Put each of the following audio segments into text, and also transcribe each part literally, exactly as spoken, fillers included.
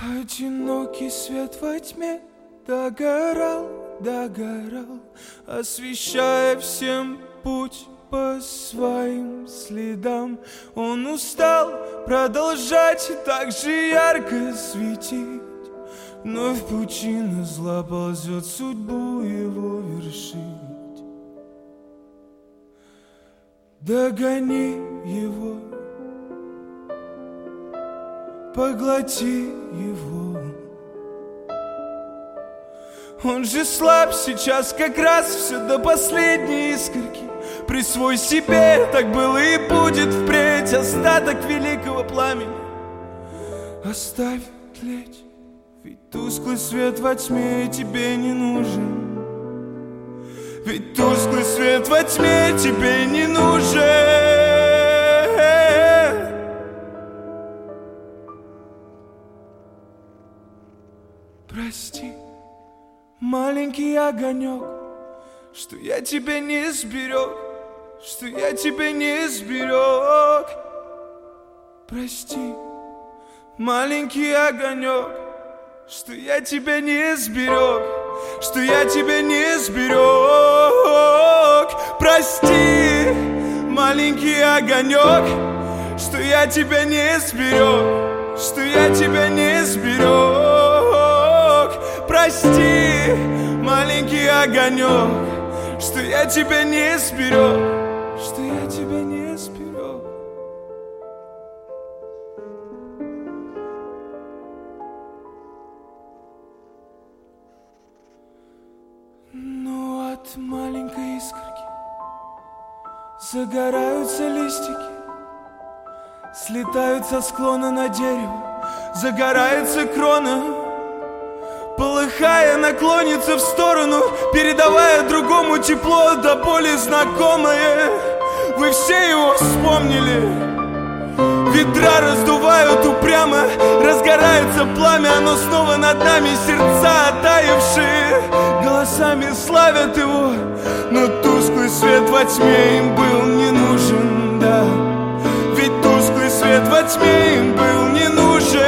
Одинокий свет во тьме догорал, догорал, освещая всем путь по своим следам. Он устал продолжать и так же ярко светить. Вновь пучина зла ползет судьбу его вершить. Догони его, поглоти его. Он же слаб сейчас, как раз все до последней искорки. Присвой себе, так было и будет впредь остаток великого пламени. Оставь тлеть, ведь тусклый свет во тьме тебе не нужен. Ведь тусклый свет во тьме тебе не нужен. Прости, маленький огонек, что я тебя не сберег, что я тебя не сберег. Прости, маленький огонек, что я тебя не сберег, что я тебя не сберег. Прости, маленький огонек, что я тебя не сберег, что я тебя не сберег. Прости, маленький огонек, что я тебя не сберег, что я тебя не сберег. Ну, от маленькой искорки загораются листики, слетают со склона на дерево, загорается крона. Полыхая, наклонится в сторону, передавая другому тепло до боли знакомое. Вы все его вспомнили. Ветра раздувают упрямо, разгорается пламя, оно снова над нами. Сердца оттаившие голосами славят его, но тусклый свет во тьме им был не нужен, да. Ведь тусклый свет во тьме им был не нужен.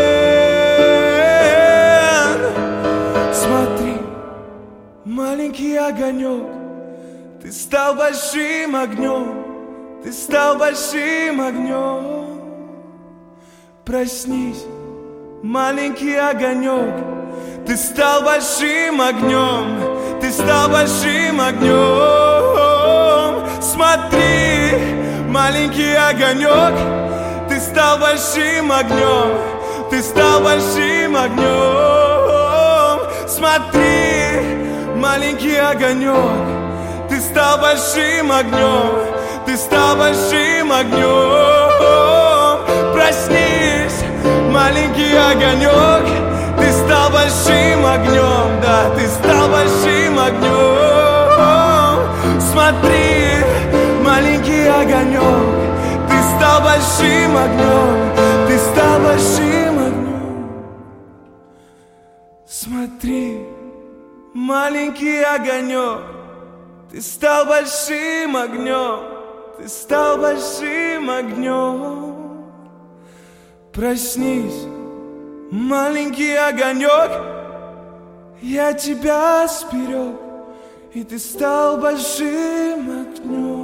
Маленький огонек, ты стал большим огнем, ты стал большим огнем. Проснись, маленький огонек, ты стал большим огнем, ты стал большим огнем. Смотри, маленький огонек, ты стал большим огнем, ты стал большим огнем. Смотри, маленький огонек, ты стал большим огнем, ты стал большим огнем. Проснись, маленький огонек, ты стал большим огнем, да, ты стал большим огнем. Смотри, маленький огонек, ты стал большим огнем, ты стал большим огнем. Смотри, маленький огонек, ты стал большим огнем, ты стал большим огнем. Проснись, маленький огонек, я тебя сберег, и ты стал большим огнем.